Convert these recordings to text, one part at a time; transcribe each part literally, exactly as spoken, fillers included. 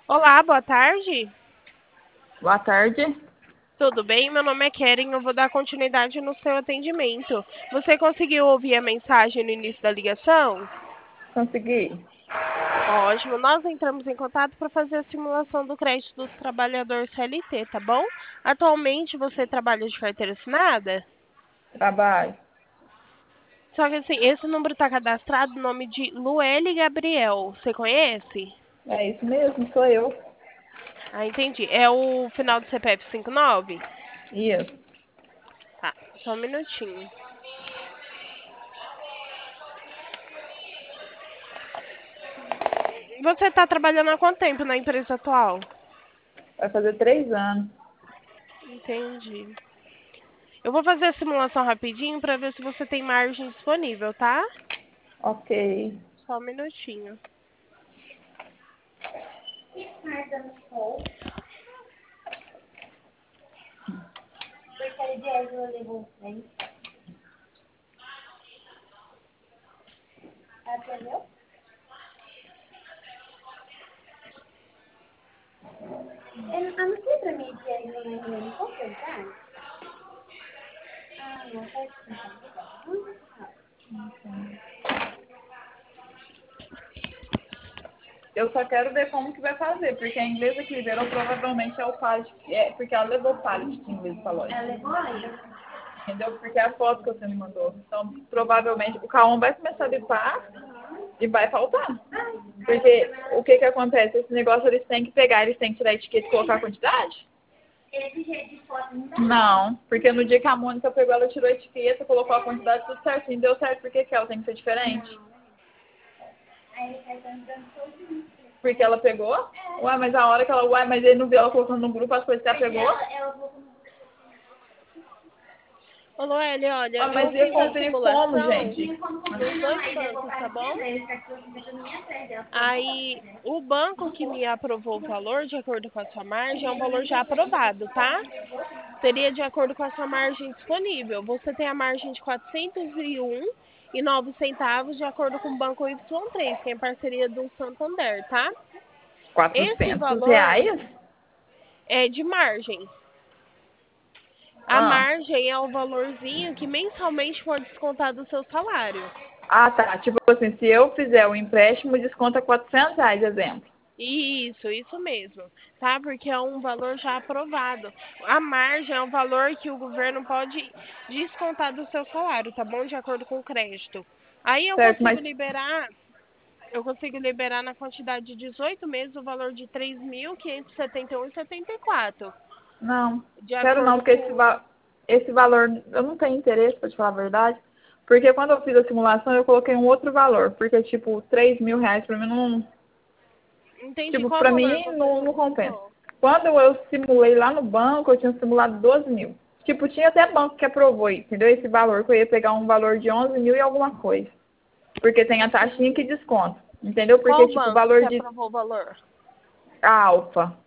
Olá, boa tarde. Boa tarde. Tudo bem? Meu nome é Keren, eu vou dar continuidade no seu atendimento. Você conseguiu ouvir a mensagem no início da ligação? Consegui. Ótimo. Nós entramos em contato para fazer a simulação do crédito do trabalhador C L T, tá bom? Atualmente você trabalha de carteira assinada? Trabalho. Só que assim, esse número está cadastrado no nome de Lueli Gabriel. Você conhece? É isso mesmo, sou eu. Ah, entendi. É o final do C P F cinquenta e nove? Isso. Tá, só um minutinho. Você está trabalhando há quanto tempo na empresa atual? Vai fazer três anos. Entendi. Eu vou fazer a simulação rapidinho para ver se você tem margem disponível, tá? Ok. Só um minutinho. Eu só quero ver como que vai fazer, porque a inglesa que liberou provavelmente é o pallet, é, porque ela levou o pallet de inglês pra loja. Ela levou ainda? Entendeu? Porque é a foto que você me mandou. Então, provavelmente, o K um vai começar a limpar e vai faltar. Porque o que que acontece? Esse negócio eles têm que pegar, eles têm que tirar a etiqueta e colocar a quantidade? Esse jeito de foto não dá? Não, porque no dia que a Mônica pegou, ela tirou a etiqueta, colocou a quantidade tudo certinho, deu certo, por que que ela tem que ser diferente? Não. Aí ele sai dando todinho. Porque ela pegou? É. Ué, mas a hora que ela, ué, mas ele não viu ela colocando no grupo as coisas que ela pegou? Ela, ela colocou no grupo. Ô, Noelle, olha, Ah, eu mas ia fiz a conferir como, simulação gente? nos dois bancos, tá bom? Aí, o banco que me aprovou o valor, de acordo com a sua margem, é um valor já aprovado, tá? Seria de acordo com a sua margem disponível. Você tem a margem de quatrocentos e um e nove centavos de acordo com o Banco Y três, que é em parceria do Santander, tá? Esse quatrocentos valor reais? é de margem. A Ah. margem é o valorzinho que mensalmente pode descontar do seu salário. Ah, tá. Tipo assim, se eu fizer o empréstimo, desconta quatrocentos reais, exemplo. Isso, isso mesmo, tá? Porque é um valor já aprovado. A margem é um valor que o governo pode descontar do seu salário, tá bom? De acordo com o crédito. Aí eu Certo, consigo mas liberar, eu consigo liberar na quantidade de dezoito meses o valor de três mil quinhentos e setenta e um e setenta e quatro, não. de Quero não, acordo porque esse, com. va esse valor eu não tenho interesse, pra te falar a verdade. Porque quando eu fiz a simulação, eu coloquei um outro valor. Porque, tipo, três mil reais pra mim não. Entendi Tipo, qual pra valor mim você não, não compensa. solicitou. Quando eu simulei lá no banco, eu tinha simulado doze mil. Tipo, tinha até banco que aprovou, entendeu? Esse valor, que eu ia pegar um valor de onze mil e alguma coisa. Porque tem a taxinha que Entendi. desconta. Entendeu? Porque, Qual tipo, o banco que valor de aprovou o valor? a Alfa.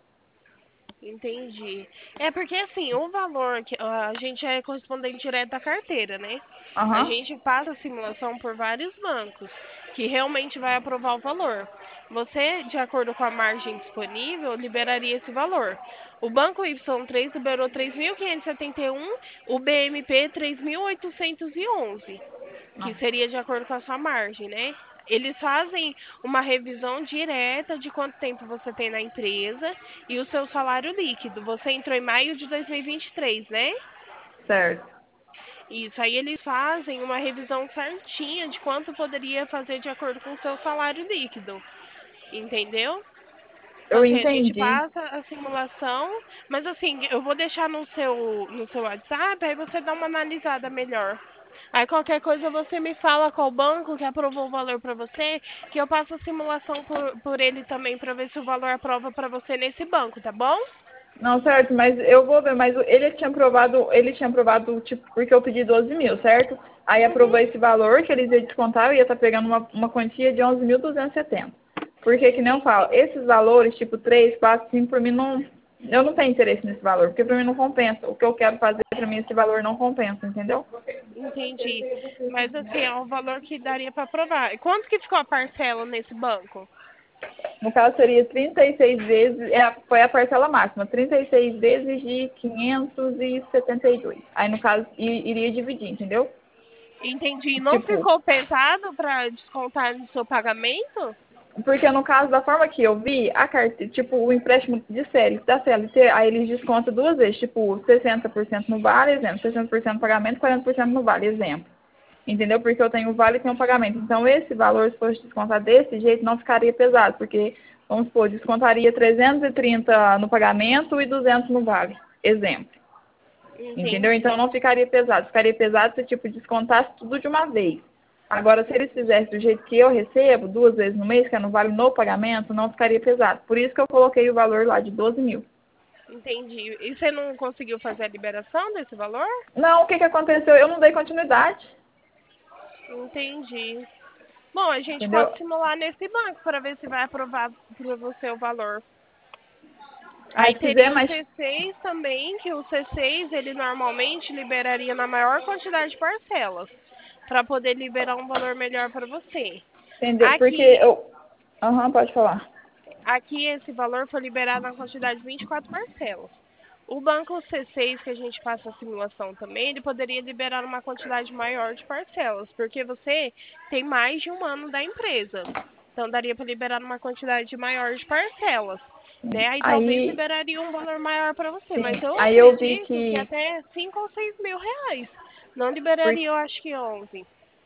Entendi. É porque assim, o valor que a gente é correspondente direto da carteira, né? A Aham. gente passa a simulação por vários bancos que realmente vai aprovar o valor. Você, de acordo com a margem disponível, liberaria esse valor. O banco Y três liberou três mil quinhentos e setenta e um, o B M P três mil oitocentos e onze, que Não. seria de acordo com a sua margem, né? Eles fazem uma revisão direta de quanto tempo você tem na empresa e o seu salário líquido. Você entrou em maio de dois mil e vinte e três, né? Certo. Isso, aí eles fazem uma revisão certinha de quanto poderia fazer de acordo com o seu salário líquido, entendeu? Então, Eu assim, a gente entendi. passa a simulação, mas assim, eu vou deixar no seu, no seu WhatsApp, aí você dá uma analisada melhor. Aí qualquer coisa você me fala qual banco que aprovou o valor para você, que eu passo a simulação por, por ele também para ver se o valor aprova para você nesse banco, tá bom? Não, certo, mas eu vou ver, mas ele tinha aprovado, ele tinha aprovado, tipo, porque eu pedi doze mil, certo? Aí aprovou Uhum. esse valor que eles iam descontar, eu ia estar pegando uma, uma quantia de onze mil duzentos e setenta. Porque, que nem eu falo, Entendi. esses valores, tipo três, quatro, cinco, por mim não. Eu não tenho interesse nesse valor, porque pra mim não compensa. O que eu quero fazer, pra mim, esse valor não compensa, entendeu? Entendi. Mas assim, é um valor que daria para aprovar. E quanto que ficou a parcela nesse banco? No caso, seria trinta e seis vezes, é, foi a parcela máxima, trinta e seis vezes de quinhentos e setenta e dois. Aí, no caso, i- iria dividir, entendeu? Entendi. Não Tipo, ficou pesado para descontar no seu pagamento? porque no caso, da forma que eu vi, a carteira, tipo, o empréstimo de C L, da C L T, aí eles descontam duas vezes, tipo, sessenta por cento no vale, exemplo, sessenta por cento no pagamento, quarenta por cento no vale, exemplo. Entendeu? Porque eu tenho o vale e tenho o pagamento. Então, esse valor, se fosse descontar desse jeito, não ficaria pesado, porque, vamos supor, descontaria trezentos e trinta no pagamento e duzentos no vale. Exemplo. Entendeu? Então, Entendi. não ficaria pesado. Ficaria pesado se, tipo, descontasse tudo de uma vez. Agora, se eles fizessem do jeito que eu recebo, duas vezes no mês, que é no vale no pagamento, não ficaria pesado. Por isso que eu coloquei o valor lá de doze mil. Entendi. E você não conseguiu fazer a liberação desse valor? Não, o que, que aconteceu? Eu não dei continuidade. Entendi. Bom, a gente Entendeu? pode simular nesse banco para ver se vai aprovar para você o valor. Aí, Aí se quiser, teria o mas C seis também, que o C seis ele normalmente liberaria na maior quantidade de parcelas, para poder liberar um valor melhor para você. entendeu? Porque Aqui, eu... Aham, pode falar. aqui esse valor foi liberado na quantidade de vinte e quatro parcelas. O banco C seis, que a gente passa a simulação também, ele poderia liberar uma quantidade maior de parcelas, porque você tem mais de um ano da empresa. Então, daria para liberar uma quantidade maior de parcelas. Né? Aí talvez Aí, liberaria um valor maior para você, mas sim, eu aí eu vi acredito que que, até cinco ou seis mil reais. Não por- liberaria, eu acho que onze.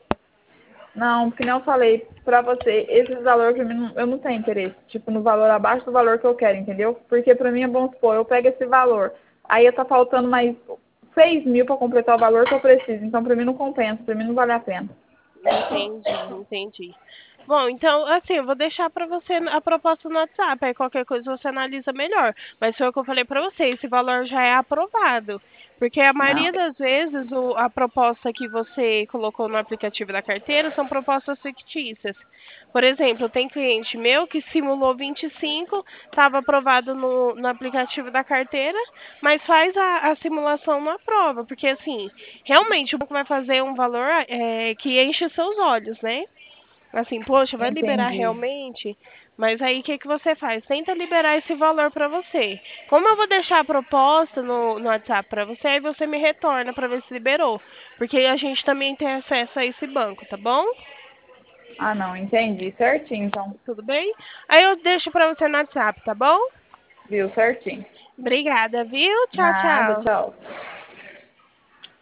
não, porque não eu falei pra você, esses valores pra mim, não- eu não tenho interesse, tipo, no valor abaixo do valor que eu quero, entendeu? Porque pra mim é bom supor, eu pego esse valor, aí tá faltando mais seis mil pra completar o valor que eu preciso, então pra mim não compensa, pra mim não vale a pena. Entendi, entendi. Bom, então, assim, eu vou deixar para você a proposta no WhatsApp, aí qualquer coisa você analisa melhor. Mas foi o que eu falei para você, esse valor já é aprovado. Porque a Não, maioria das vezes o, a proposta que você colocou no aplicativo da carteira são propostas fictícias. Por exemplo, tem cliente meu que simulou vinte e cinco, estava aprovado no, no aplicativo da carteira, mas faz a, a simulação na prova, porque assim, realmente o banco vai fazer um valor é, que enche seus olhos, né? Assim, poxa, vai liberar entendi. realmente? Mas aí o que, que você faz? Tenta liberar esse valor para você. Como eu vou deixar a proposta no, no WhatsApp para você, aí você me retorna para ver se liberou. Porque a gente também tem acesso a esse banco, tá bom? Ah, não, entendi, certinho, então, Tudo bem? Aí eu deixo para você no WhatsApp, tá bom? viu, certinho. Obrigada, viu? Tchau, Nada, tchau. tchau.